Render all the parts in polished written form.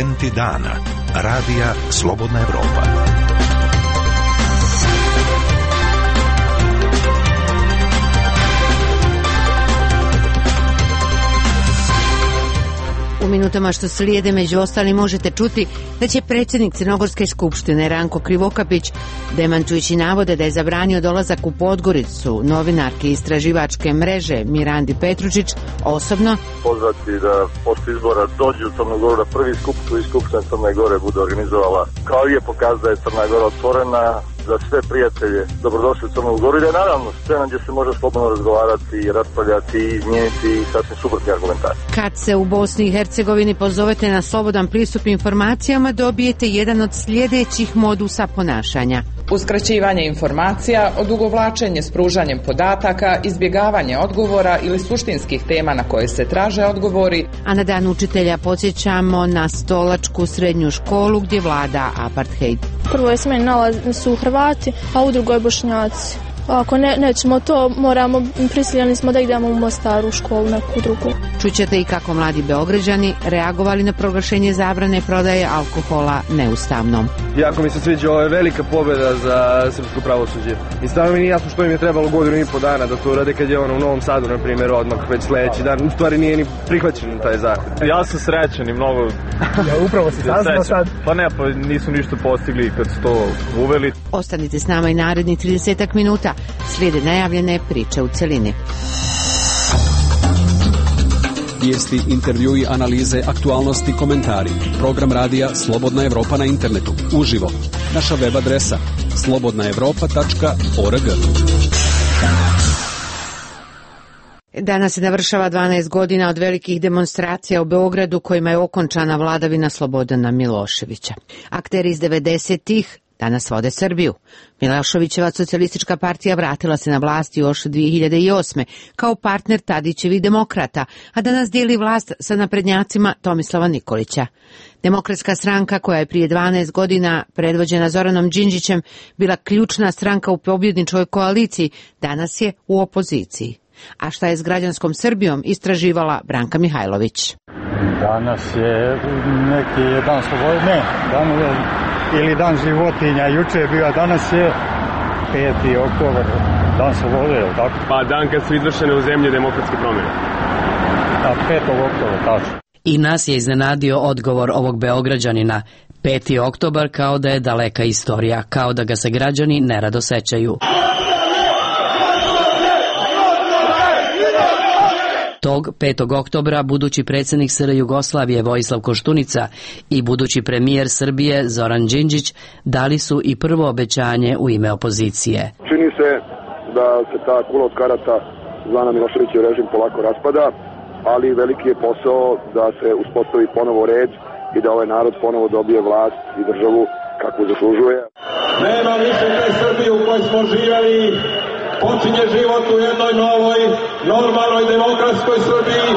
Momenti dana. Radija Slobodna Evropa. U minutama što slijede među ostalim možete čuti da će predsjednik Crnogorske skupštine Ranko Krivokapić, demantujući navode da je zabranio dolazak u Podgoricu novinarke istraživačke mreže Mirandi Petručić, osobno pozvati da posle izbora dođu u Crnu Goru da prvi skup koji Skupština Crne Gore bude organizovala, kao i je pokazao da je Crna Gora otvorena za sve prijatelje. Dobrodošli u Crnu Goru i da je naravno scena gdje se može slobodno razgovarati i raspravljati i izmijeniti sasvim suprotni argumentari. Kad se u Bosni i Hercegovini pozovete na slobodan pristup informacijama, dobijete jedan od sljedećih modusa ponašanja. Uskraćivanje informacija, odugovlačenje s pružanjem podataka, izbjegavanje odgovora ili suštinskih tema na koje se traže odgovori. A na dan učitelja podsjećamo na Stolačku srednju školu gdje vlada apartheid. Prvo smjeni su Hrvati, a u drugoj Bošnjaci. Ako nećemo to, prisiljeni smo da idemo u Mostaru u školu neku drugu. Čućete i kako mladi Beograđani reagovali na proglašenje zabrane prodaje alkohola neustavnom. Jako mi se sviđa, ovo je velika pobjeda za srpsko pravosuđe. I stvarno mi nije jasno što im je trebalo godinu i po dana da to urade kad je ono u Novom Sadu, na primjer, odmah već sljedeći dan. U stvari nije ni prihvaćen taj zahtjev. Ja sam srećan i mnogo... Ja, upravo si saznao sad. Pa ne, pa nisu ništa postigli kad su to uveli. Ostanite s nama i naredni 30 minuta. Slijede najavljene priče u celini. Vijesti, intervjui, analize, aktualnosti, komentari. Program radija Slobodna Evropa na internetu. Uživo. Naša web adresa slobodnaevropa.org. Danas se navršava 12 godina od velikih demonstracija u Beogradu kojima je okončana vladavina Slobodana Miloševića. Akteri iz 90-ih danas vode Srbiju. Miloševićeva socijalistička partija vratila se na vlast još 2008. kao partner Tadićevih demokrata, a danas dijeli vlast sa naprednjacima Tomislava Nikolića. Demokratska stranka, koja je prije 12 godina predvođena Zoranom Đinđićem bila ključna stranka u pobjedničkoj koaliciji, danas je u opoziciji. A šta je s građanskom Srbijom, istraživala Branka Mihajlović. Danas je neki dan slobode, ili dan životinja, juče je bio, a danas je 5. oktobar, dan slobode, je li tako? Pa dan kad su izvršene u zemlji demokratske promjene. Da, 5. oktobar, tačno. I nas je iznenadio odgovor ovog Beograđanina. 5. oktobar kao da je daleka istorija, kao da ga se građani nerado sećaju. Tog 5. oktobra budući predsjednik SR Jugoslavije Vojislav Koštunica i budući premijer Srbije Zoran Đinđić dali su i prvo obećanje u ime opozicije. Čini se da se ta kula od karata zvana Miloševićev režim polako raspada, ali veliki je posao da se uspostavi ponovo red i da ovaj narod ponovo dobije vlast i državu kakvu zaslužuje. Nema više te Srbije u kojoj smo živjeli. Počinje život u jednoj novoj, normalnoj demokratskoj Srbiji.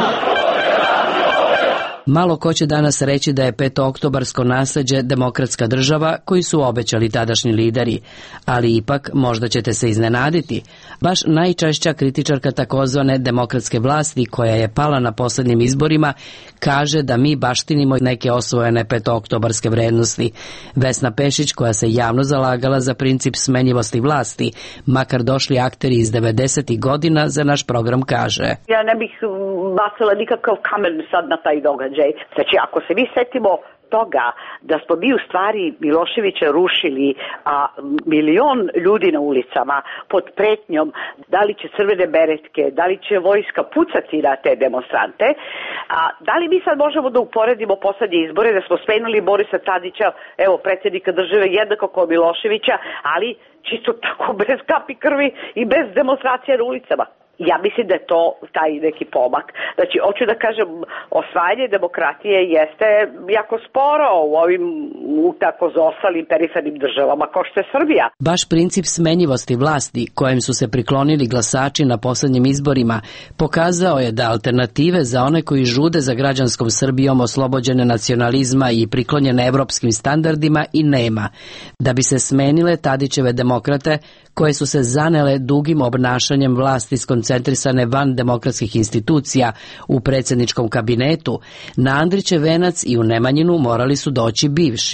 Malo ko će danas reći da je 5-oktobarsko nasljeđe demokratska država koju su obećali tadašnji lideri, ali ipak možda ćete se iznenaditi. Baš najčešća kritičarka takozvane demokratske vlasti koja je pala na posljednjim izborima kaže da mi baštinimo neke osvojene 5-oktobarske vrednosti. Vesna Pešić, koja se javno zalagala za princip smenjivosti vlasti, makar došli akteri iz 90. godina, za naš program kaže: Ja ne bih bacila nikakav kamen sad na taj događaj. Znači, ako se mi setimo toga da smo mi u stvari Miloševića rušili milion ljudi na ulicama pod pretnjom da li će crvene beretke, da li će vojska pucati na te demonstrante, da li mi sad možemo da uporedimo poslednje izbore da smo smenili Borisa Tadića, evo predsjednika države, jednako kao Miloševića, ali čisto tako bez kapi krvi i bez demonstracija na ulicama. Ja mislim da je to taj neki pomak. Znači, hoću da kažem, osvajanje demokratije jeste jako sporo u ovim tako ostalim perifernim državama kao što je Srbija. Baš princip smenjivosti vlasti kojem su se priklonili glasači na posljednjim izborima pokazao je da alternative za one koji žude za građanskom Srbijom oslobođene nacionalizma i priklonjene evropskim standardima i nema. Da bi se smenile Tadićeve demokrate koje su se zanele dugim obnašanjem vlasti skoncentrirane koncentrisane van demokratskih institucija u predsjedničkom kabinetu, na Andrićev venac i u Nemanjinu morali su doći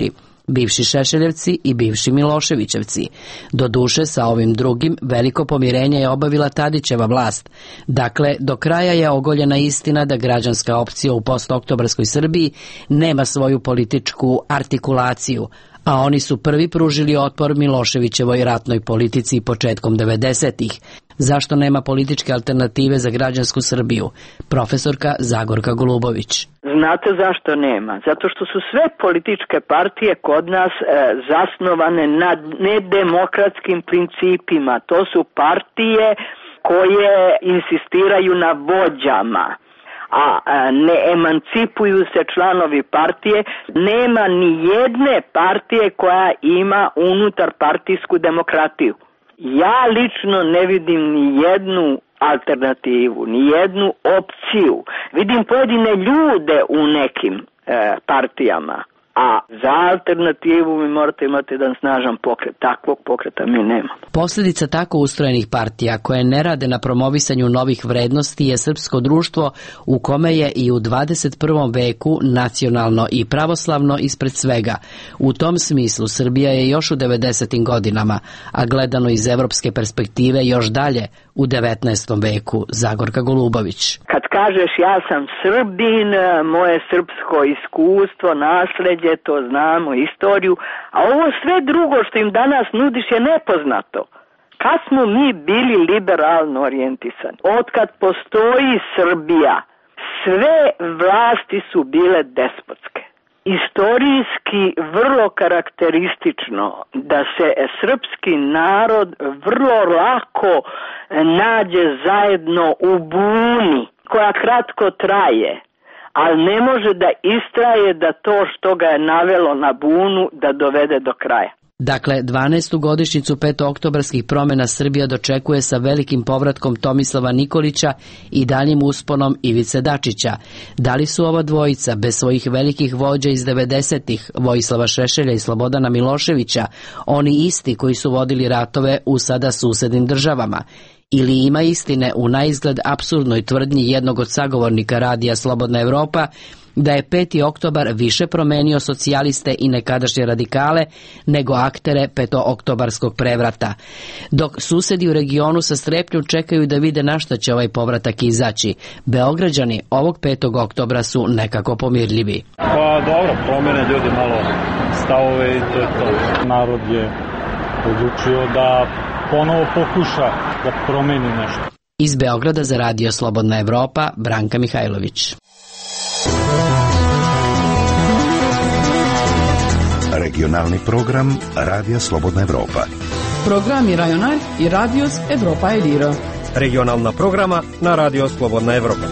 bivši Šešeljevci i bivši Miloševićevci. Doduše, sa ovim drugim veliko pomirenje je obavila Tadićeva vlast. Dakle, do kraja je ogoljena istina da građanska opcija u postoktobarskoj Srbiji nema svoju političku artikulaciju, a oni su prvi pružili otpor Miloševićevoj ratnoj politici početkom 90-ih. Zašto nema političke alternative za građansku Srbiju? Profesorka Zagorka Golubović. Znate zašto nema? Zato što su sve političke partije kod nas zasnovane na nedemokratskim principima. To su partije koje insistiraju na vođama, a ne emancipuju se članovi partije. Nema ni jedne partije koja ima unutar partijsku demokratiju. Ja lično ne vidim ni jednu alternativu, ni jednu opciju. Vidim pojedine ljude u nekim partijama, a za alternativu mi morate imati jedan snažan pokret. Takvog pokreta mi nema. Posljedica tako ustrojenih partija koje ne rade na promovisanju novih vrednosti je srpsko društvo u kome je i u 21. veku nacionalno i pravoslavno ispred svega. U tom smislu Srbija je još u 90. godinama, a gledano iz evropske perspektive još dalje u 19. veku. Zagorka Golubović. Kad kažeš ja sam Srbin, moje srpsko iskustvo, nasleđe, to znamo, istoriju, a ovo sve drugo što im danas nudiš je nepoznato. Kad smo mi bili liberalno orijentisani? Otkad postoji Srbija, sve vlasti su bile despotske. Istorijski vrlo karakteristično da se srpski narod vrlo lako nađe zajedno u buni koja kratko traje, ali ne može da istraje da to što ga je navelo na bunu da dovede do kraja. Dakle, 12. godišnjicu petooktobarskih promjena Srbija dočekuje sa velikim povratkom Tomislava Nikolića i daljim usponom Ivice Dačića. Da li su ova dvojica, bez svojih velikih vođa iz 90-ih, Vojislava Šešelja i Slobodana Miloševića, oni isti koji su vodili ratove u sada susednim državama? Ili ima istine u naizgled apsurdnoj tvrdnji jednog od sagovornika radija Slobodna Evropa da je 5. oktobar više promenio socijaliste i nekadašnje radikale nego aktere petooktobarskog prevrata, dok susedi u regionu sa strepnjom čekaju da vide na šta će ovaj povratak izaći. Beograđani ovog 5. oktobra su nekako pomirljivi. Pa dobro, promene ljudi malo stavove i to je to. Narod je odlučio da ponovo pokuša da promeni nešto. Iz Beograda za radio Slobodna Evropa, Branka Mihajlović. Regionalni program Radija Slobodna Evropa. Programi Rajonal i Radios Evropa Eliro. Regionalna programa na Radio Slobodna Evropa.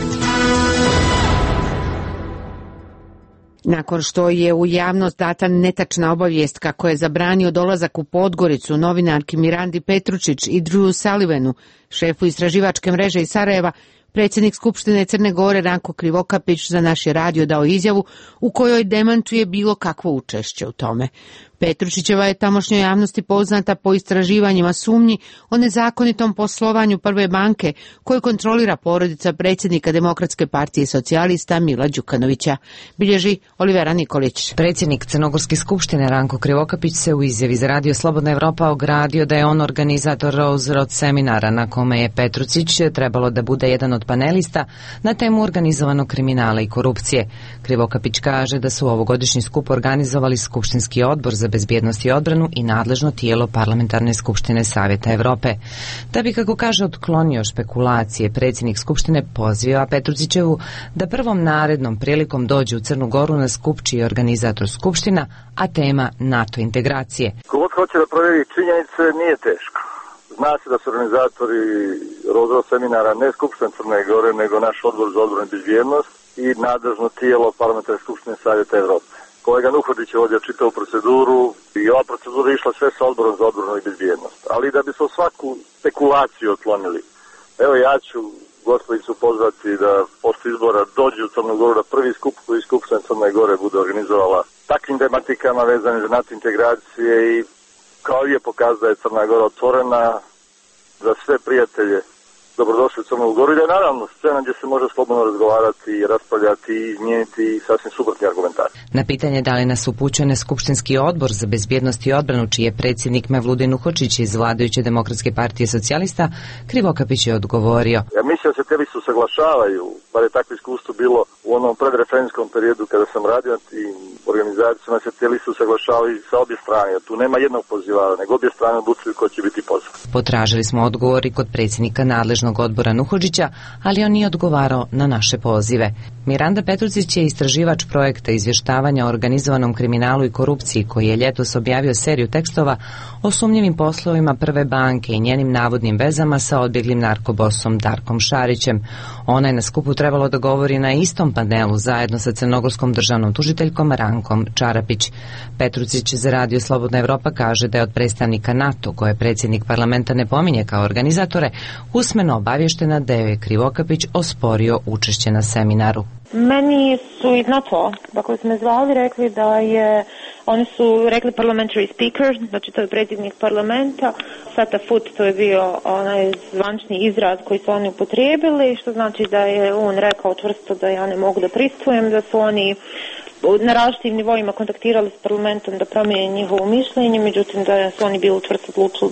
Nakon što je u javnost data netačna obavijest kako je zabranio dolazak u Podgoricu novinarki Mirandi Petručić i Drew Sullivanu, šefu istraživačke mreže iz Sarajeva, predsjednik Skupštine Crne Gore Ranko Krivokapić za naš je radio dao izjavu u kojoj demantuje bilo kakvo učešće u tome. Petručićeva je tamošnjoj javnosti poznata po istraživanjima sumnji o nezakonitom poslovanju Prve banke koju kontrolira porodica predsjednika Demokratske partije socijalista Mila Đukanovića, bilježi Olivera Nikolić. Predsjednik Crnogorske skupštine Ranko Krivokapić se u izjavi za radio Slobodna Evropa ogradio da je on organizator Rose Road seminara na kome je Petručić trebalo da bude jedan od panelista na temu organizovanog kriminala i korupcije. Krivokapić kaže da su ovogodišnji skup organizovali Skupštinski odbor za bezbjednost i odbranu i nadležno tijelo Parlamentarne skupštine Savjeta Evrope. Da bi, kako kaže, otklonio špekulacije, predsjednik skupštine poziva Petručićevu da prvom narednom prilikom dođe u Crnu Goru na skup čiji je organizator skupština, a tema NATO integracije. Kogod hoće da provjeri činjenice nije teško. Zna se da su organizatori Rozo seminara ne Skupština Crne Gore, nego naš odbor za odbranu i bezbjednost i nadležno tijelo Parlamentarne skupštine Savjeta Evrope. Kolega Nuhodić je ovdje čitao proceduru i ova procedura je išla sve sa odborom za odbranu i bezbjednost. Ali da bi se svaku spekulaciju otklonili, evo ja ću gospodicu pozvati da posle izbora dođe u Crnu Goru da prvi skup koji Skupština Crne Gore bude organizovala takvim tematikama vezane za NATO integracije i kao je pokazao da je Crna Gora otvorena za sve prijatelje dobrodošli u Crnu Goru i da je naravno scena gdje se može slobodno razgovarati, raspravljati i izmijeniti sasvim suprotni argumentari. Na pitanje da li nas upućuje na Skupštinski odbor za bezbjednost i odbranu, čiji je predsjednik Mevludin Uhočić iz vladajuće Demokratske partije socijalista, Krivokapić je odgovorio. Ja mislim da se tebi se usaglašavaju, bar je takvo iskustvo bilo u onom predreferendumskom periodu kada sam radio na tim organizacijama, se tijeli se usaglašavaju sa obje strane. Tu nema jednog pozivara, nego obje strane odlučuju ko će biti pozvan. Potražili smo odgovor i kod predsjednika nadležnog odbora Nuhodžića, ali on nije odgovarao na naše pozive. Miranda Petrucić je istraživač projekta izvještavanja o organizovanom kriminalu i korupciji, koji je ljetos objavio seriju tekstova o sumnjivim poslovima Prve banke i njenim navodnim vezama sa odbjeglim narkobosom Darkom Šarićem. Ona je na skupu trebalo da govori na istom panelu zajedno sa crnogorskom državnom tužiteljkom Rankom Čarapić. Petrucić za Radio Slobodna Evropa kaže da je od predstavnika NATO, koje predsjednik parlamenta ne pominje kao organizatore, usmeno obavještena da je Krivokapić osporio učešće na seminaru. Meni su iz NATO, dakle su me zvali, rekli da je, oni su rekli parliamentary speaker, znači to je predsjednik parlamenta, sata foot, to je bio onaj zvančni izraz koji su oni upotrijebili, što znači da je on rekao čvrsto da ja ne mogu da pristujem, da su oni na različitim nivoima kontaktirali s parlamentom da promijene njihovo mišljenje, međutim da su oni bili čvrsto odlučili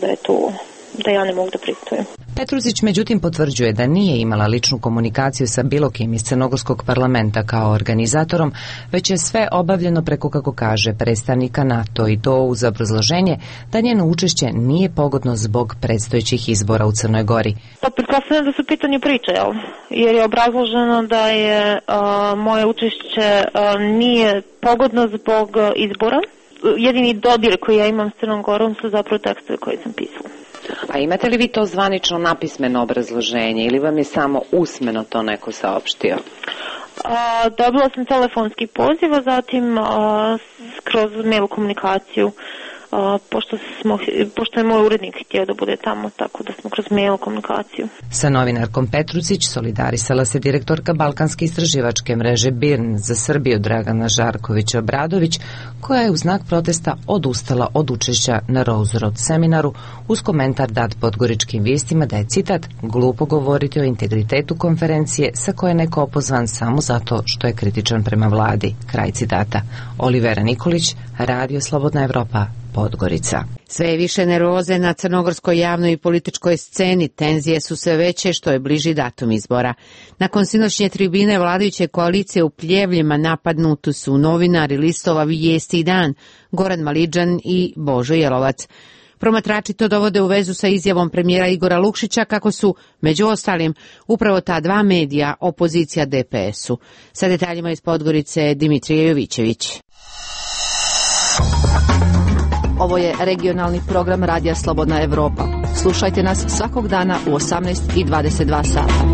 da ja ne mogu da pristujem. Petrucić međutim potvrđuje da nije imala ličnu komunikaciju sa bilo kim iz crnogorskog parlamenta kao organizatorom, već je sve obavljeno preko, kako kaže, predstavnika NATO, i to uz obrazloženje da njeno učešće nije pogodno zbog predstojećih izbora u Crnoj Gori. Pa pretpostavljam da su pitanje priče, jer je obrazloženo da je moje učešće nije pogodno zbog izbora. Jedini dodir koji ja imam s Crnom Gorom su zapravo tekstove koje sam pisala. A imate li vi to zvanično napismeno obrazloženje ili vam je samo usmeno to neko saopštio? Dobila sam telefonski poziv, a zatim kroz mail komunikaciju, pošto je moj urednik htio da bude tamo, tako da smo kroz mail komunikaciju. Sa novinarkom Petrucić solidarisala se direktorka Balkanske istraživačke mreže BIRN za Srbiju Dragana Žarković-Obradović, koja je u znak protesta odustala od učešća na Rose Road seminaru uz komentar dat podgoričkim vijestima da je, citat, glupo govoriti o integritetu konferencije sa koje je neko opozvan samo zato što je kritičan prema vladi. Kraj citata. Olivera Nikolić, Radio Slobodna Evropa, Podgorica. Sve je više nervoze na crnogorskoj javnoj i političkoj sceni, tenzije su sve veće što je bliži datum izbora. Nakon sinoćnje tribine vladajuće koalicije u Pljevljima napadnuti su novinari listova Vijesti i Dan, Goran Malidžan i Božo Jelovac. Promatrači to dovode u vezu sa izjavom premijera Igora Lukšića kako su, među ostalim, upravo ta dva medija opozicija DPS-u. Sa detaljima iz Podgorice Dimitrije Jovićević. Ovo je regionalni program Radija Slobodna Evropa. Slušajte nas svakog dana u 18:22 sata.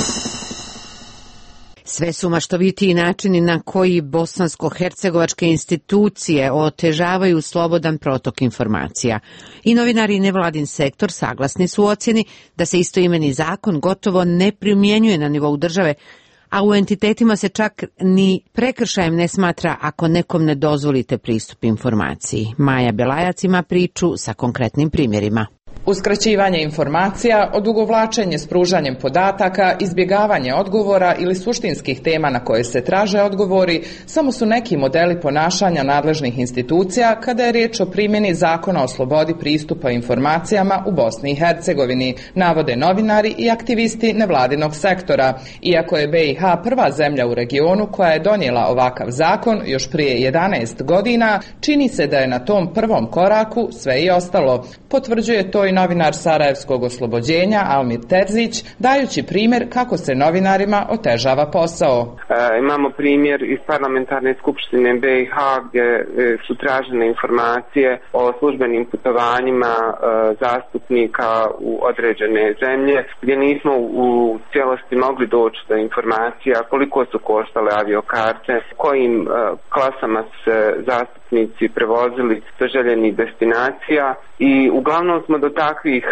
Sve su maštovitiji načini na koji bosansko-hercegovačke institucije otežavaju slobodan protok informacija. I novinari i nevladin sektor saglasni su u ocjeni da se istoimeni zakon gotovo ne primjenjuje na nivou države, a u entitetima se čak ni prekršajem ne smatra ako nekom ne dozvolite pristup informaciji. Maja Belajac ima priču sa konkretnim primjerima. Uskraćivanje informacija, odugovlačenje s pružanjem podataka, izbjegavanje odgovora ili suštinskih tema na koje se traže odgovori samo su neki modeli ponašanja nadležnih institucija kada je riječ o primjeni Zakona o slobodi pristupa informacijama u Bosni i Hercegovini, navode novinari i aktivisti nevladinog sektora. Iako je BiH prva zemlja u regionu koja je donijela ovakav zakon još prije 11 godina, čini se da je na tom prvom koraku sve i ostalo. Potvrđuje to i novinar Sarajevskog oslobođenja Almir Terzić, dajući primjer kako se novinarima otežava posao. Imamo primjer iz parlamentarne skupštine BiH gdje su tražene informacije o službenim putovanjima zastupnika u određene zemlje, gdje nismo u cijelosti mogli doći do informacija koliko su koštale aviokarte, kojim klasama se zastupnici zastupnici prevozili do željenih destinacija i uglavnom smo do takvih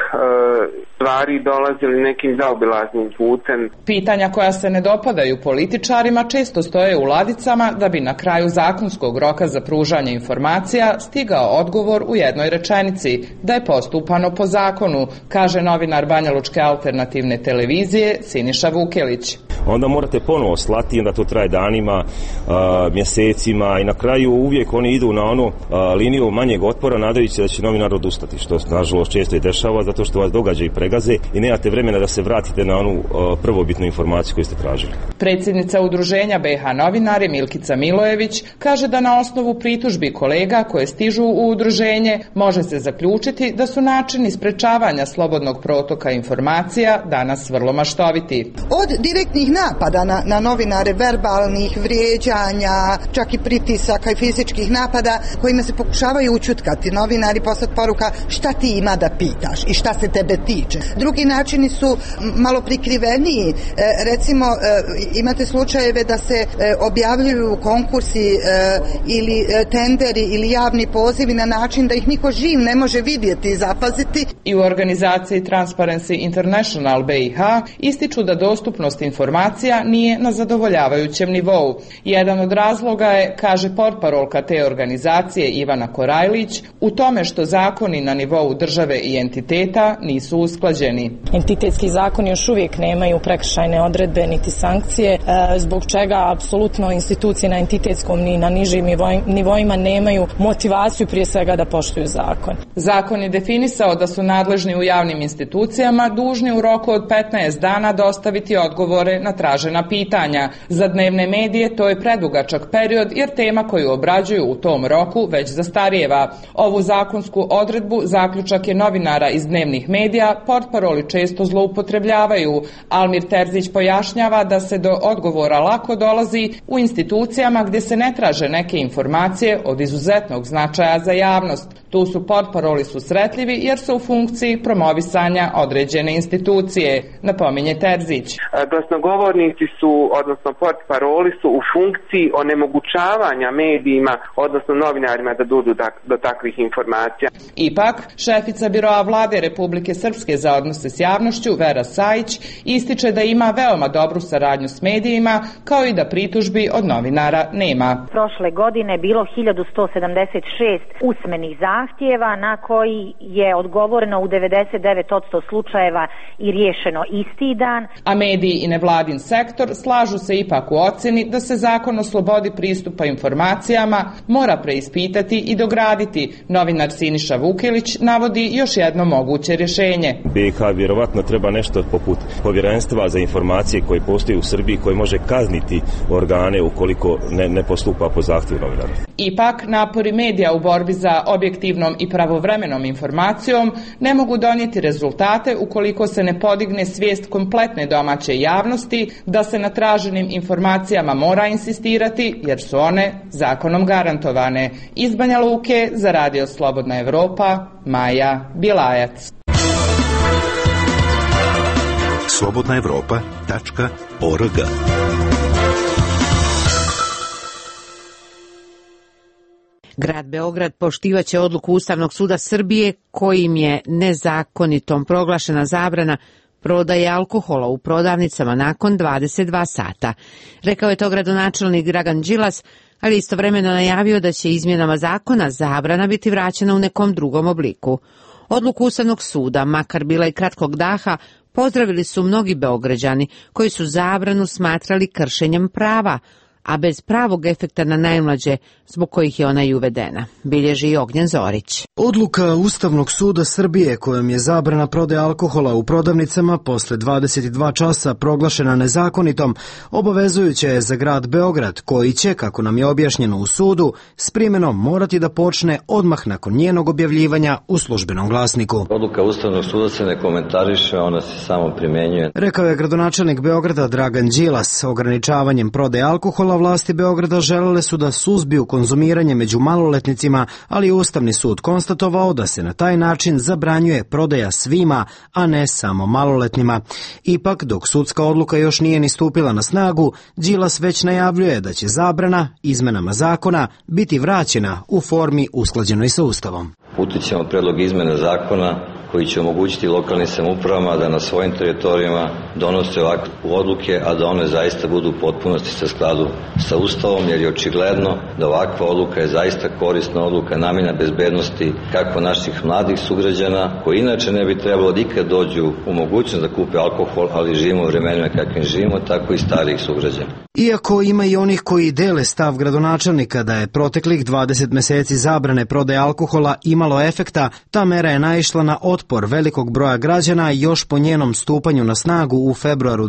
stvari dolazili nekim zaobilaznim putem. Pitanja koja se ne dopadaju političarima često stoje u ladicama da bi na kraju zakonskog roka za pružanje informacija stigao odgovor u jednoj rečenici da je postupano po zakonu, kaže novinar Banjalučke alternativne televizije Siniša Vukelić. Onda morate ponovo slati, onda to traje danima, mjesecima i na kraju uvijek oni idu na onu liniju manjeg otpora nadajući da će novinar odustati, što nažalost često i dešava zato što vas događaju pregaze i nemate vremena da se vratite na onu prvobitnu informaciju koju ste tražili. Predsjednica Udruženja BiH novinari Milkica Milojević kaže da na osnovu pritužbi kolega koje stižu u udruženje može se zaključiti da su načini sprečavanja slobodnog protoka informacija danas vrlo maštoviti. Od direktnih napada na novinare, verbalnih vrijeđanja, čak i pritisaka i fizičkih napada kojima se pokušavaju učutkati novinari, poslati poruka šta ti ima da pitaš i šta se tebe tiče. Drugi načini su malo prikriveniji. Recimo imate slučajeve da se objavljuju konkursi ili tenderi ili javni pozivi na način da ih niko živ ne može vidjeti i zapaziti. I u organizaciji Transparency International BiH ističu da dostupnost informacija nije na zadovoljavajućem nivou. Jedan od razloga je, kaže portparolka te organizacije Ivana Korajlić, u tome što zakoni na nivou države i entiteta nisu usklađeni. Entitetski zakoni još uvijek nemaju prekršajne odredbe niti sankcije, zbog čega apsolutno institucije na entitetskom ni na nižim nivoima nemaju motivaciju prije svega da poštuju zakon. Zakon je definisao da su nadležni u javnim institucijama dužni u roku od 15 dana dostaviti odgovore na tražena pitanja. Za dnevne medije to je predugačak period jer tema koju obrađuju u tom roku već zastarijeva. Ovu zakonsku odredbu zaključak je novinara iz dnevnih medija portparoli često zloupotrebljavaju. Almir Terzić pojašnjava da se do odgovora lako dolazi u institucijama gdje se ne traže neke informacije od izuzetnog značaja za javnost. Tu su portparoli susretljivi jer su u funkciji promovisanja određene institucije, napominje Terzić. Glasnogovornici su, odnosno portparoli su u funkciji onemogućavanja medijima, odnosno novinarima da dođu do takvih informacija. Ipak, šefica Biroa Vlade Republike Srpske za odnose s javnošću, Vera Sajić, ističe da ima veoma dobru saradnju s medijima, kao i da pritužbi od novinara nema. Prošle godine bilo 1176 usmenih zahtjeva na koji je odgovoreno u 99% slučajeva i riješeno isti dan. A mediji i nevladin sektor slažu se ipak u ocjeni da se zakon o slobodi pristupa informacijama mora preispitati i dograditi. Novinar Siniša Vukelić navodi još jedno moguće rješenje. BiH vjerovatno treba nešto poput povjerenstva za informacije koje postoji u Srbiji koje može kazniti organe ukoliko ne postupa po zahtjevu novinara. Ipak, napori medija u borbi za objektivnom i pravovremenom informacijom ne mogu donijeti rezultate ukoliko se ne podigne svijest kompletne domaće javnosti da se na traženim informacijama mora insistirati jer su one zakonom garantovane. Iz Banja Luke za Radio Slobodna Evropa, Maja Bilajac. slobodnaevropa.org. Grad Beograd poštivaće odluku Ustavnog suda Srbije kojim je nezakonitom proglašena zabrana prodaje alkohola u prodavnicama nakon 22 sata. Rekao je to gradonačelnik Dragan Đilas, ali istovremeno najavio da će izmjenama zakona zabrana biti vraćena u nekom drugom obliku. Odluku Ustavnog suda, makar bila i kratkog daha, pozdravili su mnogi Beograđani koji su zabranu smatrali kršenjem prava, a bez pravog efekta na najmlađe, zbog kojih je ona i uvedena, bilježi Ognjen Zorić. Odluka Ustavnog suda Srbije kojom je zabrana prodaje alkohola u prodavnicama posle 22 časa proglašena nezakonitom, obavezujuća je za grad Beograd, koji će, kako nam je objašnjeno u sudu, s primjenom morati da počne odmah nakon njenog objavljivanja u službenom glasniku. Odluka Ustavnog suda se ne komentariše, ona se samo primjenjuje. Rekao je gradonačelnik Beograda Dragan Đilas. Ograničavanjem prodaje alkohola vlasti Beograda želele su da suzbiju konzumiranje među maloletnicima, ali Ustavni sud konstatovao da se na taj način zabranjuje prodaja svima, a ne samo maloletnima. Ipak, dok sudska odluka još nije ni stupila na snagu, Đilas već najavljuje da će zabrana izmenama zakona biti vraćena u formi usklađenoj sa Ustavom. Uputit ćemo predlog izmene zakona koji će omogućiti lokalnim samoupravama da na svojim teritorijama donose ovakve odluke, a da one zaista budu u potpunosti sa skladu sa Ustavom, jer je očigledno da ovakva odluka je zaista korisna odluka, namenjena bezbednosti kako naših mladih sugrađana, koji inače ne bi trebalo da ikad dođu u mogućnost da kupe alkohol, ali živimo u vremenima kakvim živimo, tako i starijih sugrađana. Iako ima i onih koji dele stav gradonačelnika da je proteklih 20 meseci zabrane prodaje alkohola imalo efekta, ta mera je naišla na otpor velikog broja građana još po njenom stupanju na snagu u februaru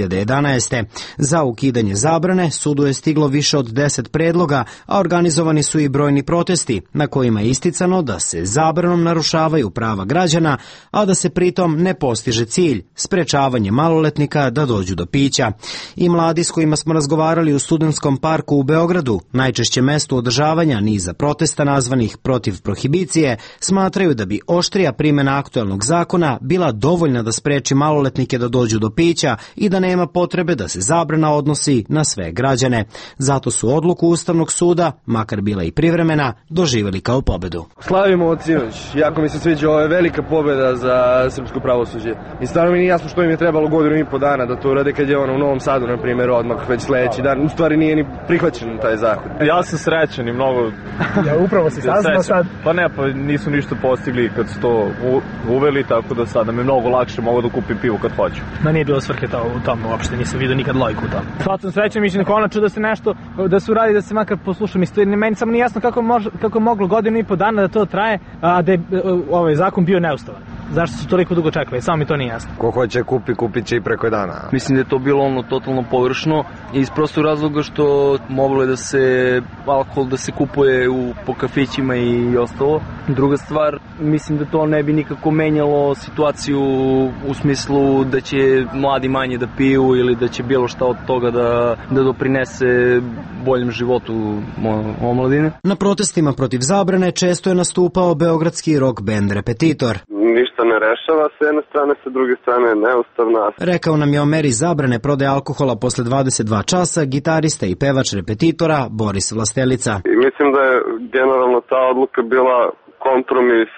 2011. Za ukidanje zabrane sudu je stiglo više od 10 predloga, a organizovani su i brojni protesti na kojima je isticano da se zabranom narušavaju prava građana, a da se pritom ne postiže cilj, sprečavanje maloletnika da dođu do pića. I mladi s kojima smo razgovarali u Studentskom parku u Beogradu, najčešće mesto održavanja niza protesta nazvanih protiv prohibicije, smatraju da bi oštrija primjena aktuelnog zakona bila dovoljna da spreči maloletnike da dođu do pića i da nema potrebe da se zabrana odnosi na sve građane. Zato su odluku Ustavnog suda, makar bila i privremena, doživjeli kao pobedu. Slavimo od sinoć. Jako mi se sviđa, ovo je velika pobeda za srpsko pravosuđe. I stvarno mi nije jasno što im je trebalo 1,5 dana da to urade kad je ono u Novom Sadu, na primjer, odmah već sledeći dan. U stvari nije ni prihvaćen taj zakon. Ja sam srećan i mnogo... Ja upravo si saznao sad? Pa ne, pa nisu ništa postigli kad su to uveli, tako da sad nam je mnogo lakše, mogu da kupim pivu kad hoću. No nije bilo svrhe u tom, uopšte nisam vidio nikad lojku u tom. Sad sam srećan, mislim konačno da se nešto, da se uradi, da se makar poslušam istoriju. Meni samo nije jasno kako moglo 1,5 dana da to traje, a da je ovaj zakon bio neustavan. Zašto su toliko dugo čekali? Samo mi to nije jasno. Ko hoće kupit će i preko dana. Mislim da je to bilo totalno površno i iz prostog razloga što moglo je da se alkohol da se kupuje po kafićima i ostalo. Druga stvar, mislim da to ne bi nikako menjalo situaciju u smislu da će mladi manje da piju ili da će bilo šta od toga da doprinese boljem životu omladine. Na protestima protiv zabrane često je nastupao beogradski rock band Repetitor. Ništa ne rešava s jedne strane, sa druge strane je neustavna. Rekao nam je o meri zabrane prodaje alkohola posle 22 časa gitarista i pevač Repetitora Boris Vlastelica. I mislim da je generalno ta odluka bila kompromis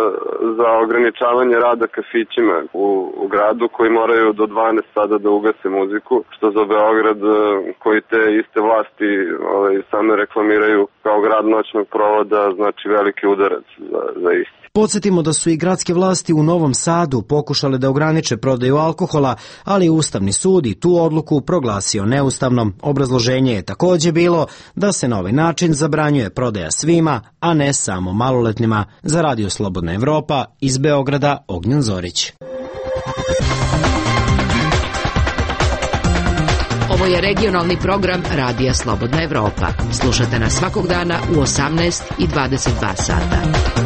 za ograničavanje rada kafićima u gradu koji moraju do 12 sada da ugase muziku, što za Beograd koji te iste vlasti same reklamiraju kao grad noćnog provoda, znači veliki udarac za isti. Podsjetimo da su i gradske vlasti u Novom Sadu pokušale da ograniče prodaju alkohola, ali Ustavni sud i tu odluku proglasio neustavnom. Obrazloženje je takođe bilo da se na ovaj način zabranjuje prodaja svima, a ne samo maloletnima. Za Radio Slobodna Evropa iz Beograda, Ognjen Zorić. Ovo je regionalni program Radija Slobodna Evropa. Slušate nas svakog dana u 18 i 22 sata.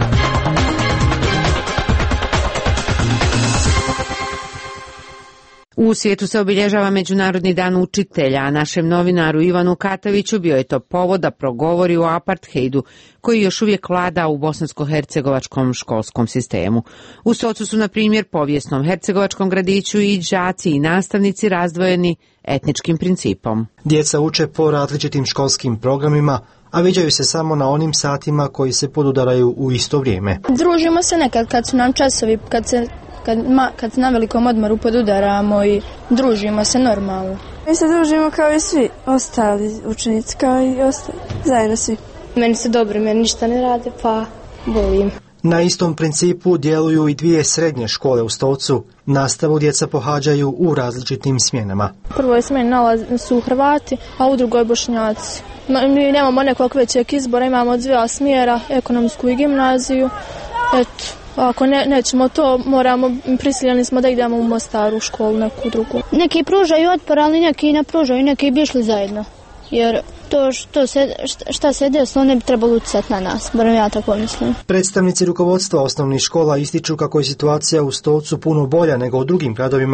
U svijetu se obilježava Međunarodni dan učitelja, a našem novinaru Ivanu Kataviću bio je to povod da progovori o apartheidu, koji još uvijek vlada u bosansko-hercegovačkom školskom sistemu. U Socu su, na primjer, povijesnom hercegovačkom gradiću i đaci i nastavnici razdvojeni etničkim principom. Djeca uče po različitim školskim programima, a viđaju se samo na onim satima koji se podudaraju u isto vrijeme. Družimo se nekad kad su nam časovi, kad na velikom odmoru podudaramo i družimo se normalno. Mi se družimo kao i svi ostali učenici, kao i ostali, zajedno svi. Meni se dobro, meni ništa ne rade, pa volim. Na istom principu djeluju i dvije srednje škole u Stocu. Nastavu djeca pohađaju u različitim smjenama. U prvoj smjeni su Hrvati, a u drugoj Bošnjaci. Mi nemamo nekog većeg izbora, imamo 2 smjera, ekonomsku i gimnaziju. Eto, ako nećemo to, prisiljeni smo da idemo u Mostaru u školu, neku drugu. Neki pružaju otpor, ali neki ne pružaju, neki bi išli zajedno. Jer to šta se desilo ne bi trebalo utjecati na nas, barem ja tako mislim. Predstavnici rukovodstva osnovnih škola ističu kako je situacija u Stocu puno bolja nego u drugim gradovima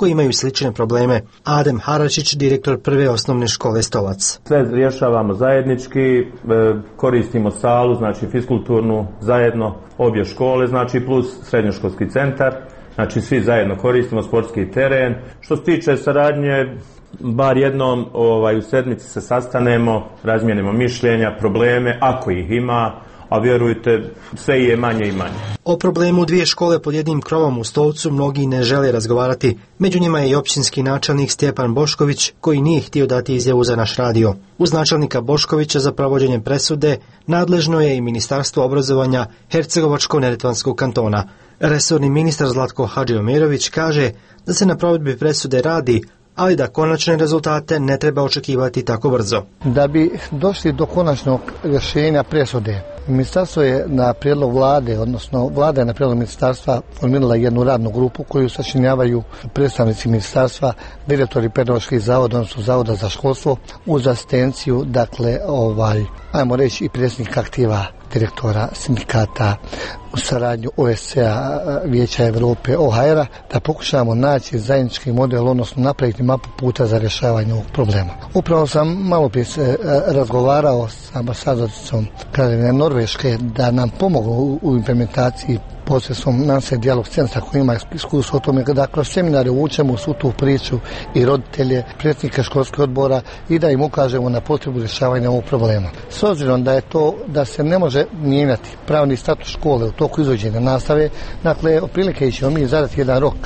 koji imaju slične probleme. Adem Haračić, direktor prve osnovne škole Stolac. Sve rješavamo zajednički, koristimo salu, znači fiskulturnu zajedno, obje škole, znači plus srednjoškolski centar. Znači svi zajedno koristimo sportski teren. Što se tiče saradnje, bar jednom u sedmici se sastanemo, razmijenimo mišljenja, probleme, ako ih ima, a vjerujte, sve je manje i manje. O problemu dvije škole pod jednim krovom u Stolcu mnogi ne žele razgovarati. Među njima je i općinski načelnik Stjepan Bošković, koji nije htio dati izjavu za naš radio. Uz načelnika Boškovića za provođenje presude nadležno je i Ministarstvo obrazovanja Hercegovačko-neretvanskog kantona. Resorni ministar Zlatko Hadžiomirović kaže da se na provedbi presude radi, ali da konačne rezultate ne treba očekivati tako brzo. Da bi došli do konačnog rješenja presude, ministarstvo je na prijedlog vlade, odnosno vlada je na prijedlog ministarstva formirala jednu radnu grupu koju sačinjavaju predstavnici ministarstva, direktori pedagoških zavoda, odnosno zavoda za školstvo, uz asistenciju, dakle, ajmo reći i predsjednik aktiva direktora sindikata u saradnju OSCE-a, Vijeća Europe, OHR-a, da pokušamo naći zajednički model, odnosno napraviti mapu puta za rješavanje ovog problema. Upravo sam malo prije razgovarao s ambasadoricom Kraljevine Norveške da nam pomogu u implementaciji posredstvom NANSE dijalog centra koji ima iskustvo o tome da kroz seminare uvučemo svu tu priču i roditelje, predsjednike školskih odbora i da im ukažemo na potrebu rješavanja ovog problema. S obzirom da je to da se ne može mijenjati pravni status škole u toku izvođenja nastave, dakle, otprilike ćemo mi zadati jedan rok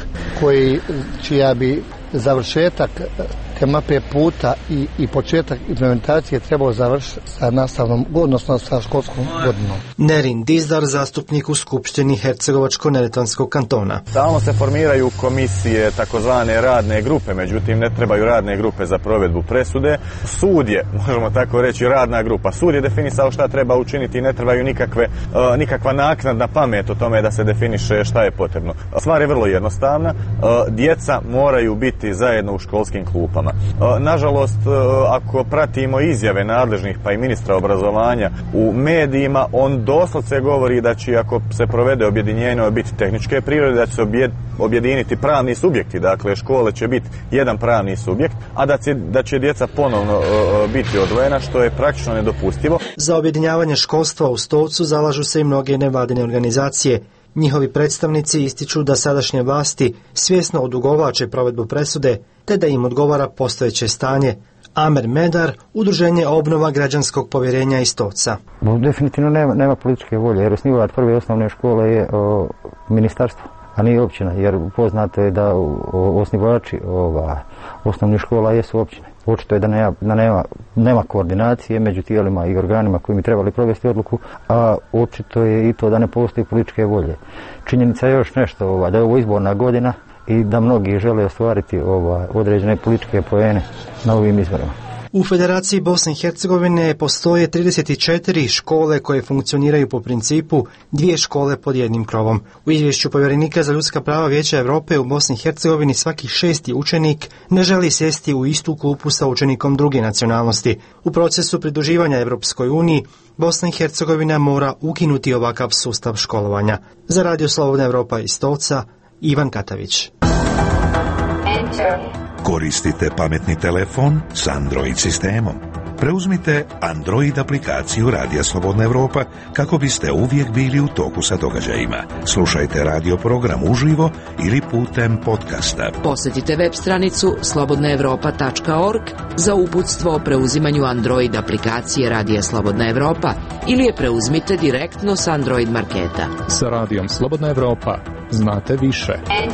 čija bi završetak te mape puta i početak implementacije trebao završiti sa nastavnom, odnosno sa školskom godinom. Nerin Dizdar, zastupnik u Skupštini Hercegovačko-neretvanskog kantona. Stalno se formiraju komisije, takozvane radne grupe, međutim ne trebaju radne grupe za provedbu presude. Sud je, možemo tako reći, radna grupa. Sud je definisao šta treba učiniti i ne trebaju nikakva naknadna pamet o tome da se definiše šta je potrebno. Stvar je vrlo jednostavna. Djeca moraju biti zajedno u školskim klupama. Nažalost, ako pratimo izjave nadležnih pa i ministra obrazovanja u medijima, on doslovce govori da će, ako se provede objedinjenje, biti tehničke prirode, da će se objediniti pravni subjekti, dakle škole će biti jedan pravni subjekt, a da će djeca ponovno biti odvojena, što je praktično nedopustivo. Za objedinjavanje školstva u Stolcu zalažu se i mnoge nevladine organizacije. Njihovi predstavnici ističu da sadašnje vlasti svjesno odugovlače provedbu presude, te da im odgovara postojeće stanje. Amer Medar, udruženje Obnova građanskog povjerenja iz Stolca. Definitivno nema političke volje, jer osnivač prve osnovne škole je ministarstvo, a nije općina, jer poznato je da osnivači osnovnih škola jesu općine. Očito je da nema koordinacije među tijelima i organima koji bi trebali provesti odluku, a očito je i to da ne postoji političke volje. Činjenica je još nešto, da je ovo izborna godina i da mnogi žele ostvariti određene političke poene na ovim izborima. U Federaciji Bosne i Hercegovine postoje 34 škole koje funkcioniraju po principu dvije škole pod jednim krovom. U izvješću povjerenika za ljudska prava Vijeća Europe u Bosni i Hercegovini svaki 6. učenik ne želi sjesti u istu klupu sa učenikom druge nacionalnosti. U procesu pridruživanja Europskoj uniji Bosna i Hercegovina mora ukinuti ovakav sustav školovanja. Za Radio Slobodna Evropa iz Stolca, Ivan Katavić. Koristite pametni telefon s Android sistemom. Preuzmite Android aplikaciju Radija Slobodna Evropa kako biste uvijek bili u toku sa događajima. Slušajte radio program uživo ili putem podcasta. Posjetite web stranicu slobodnaevropa.org za uputstvo o preuzimanju Android aplikacije Radija Slobodna Evropa ili je preuzmite direktno s Android marketa. Sa Radijom Slobodna Evropa znate više.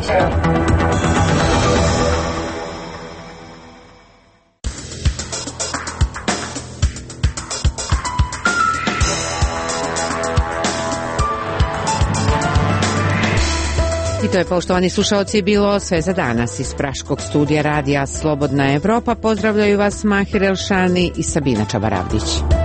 I to je, poštovani slušalci, bilo sve za danas. Iz praškog studija Radija Slobodna Evropa pozdravljaju vas Mahir Elšani i Sabina Čabaravdić.